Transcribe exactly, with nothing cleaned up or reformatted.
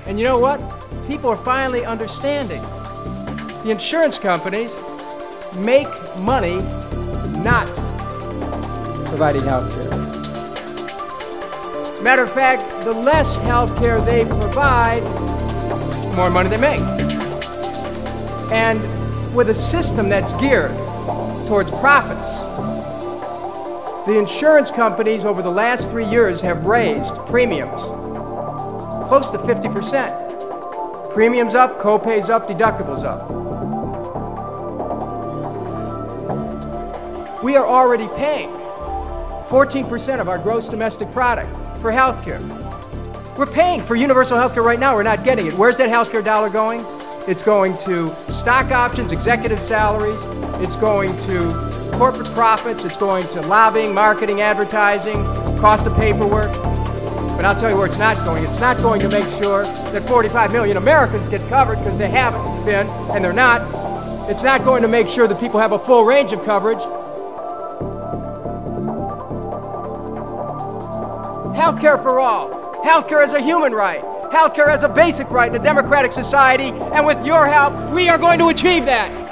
And you know what? People are finally understanding. The insurance companies make money not providing health care. Matter of fact, the less health care they provide, the more money they make. And with a system that's geared towards profits, the insurance companies over the last three years have raised premiums close to fifty percent. Premiums up, co-pays up, deductibles up. We are already paying fourteen percent of our gross domestic product for health care. We're paying for universal health care right now. We're not getting it. Where's that health care dollar going? It's going to stock options, executive salaries. It's going to corporate profits. It's going to lobbying, marketing, advertising, cost of paperwork. But I'll tell you where it's not going. It's not going to make sure that forty-five million Americans get covered, because they haven't been, and they're not. It's not going to make sure that people have a full range of coverage. Health care for all. Health care is a human right. Health care is a basic right in a democratic society, and with your help, we are going to achieve that.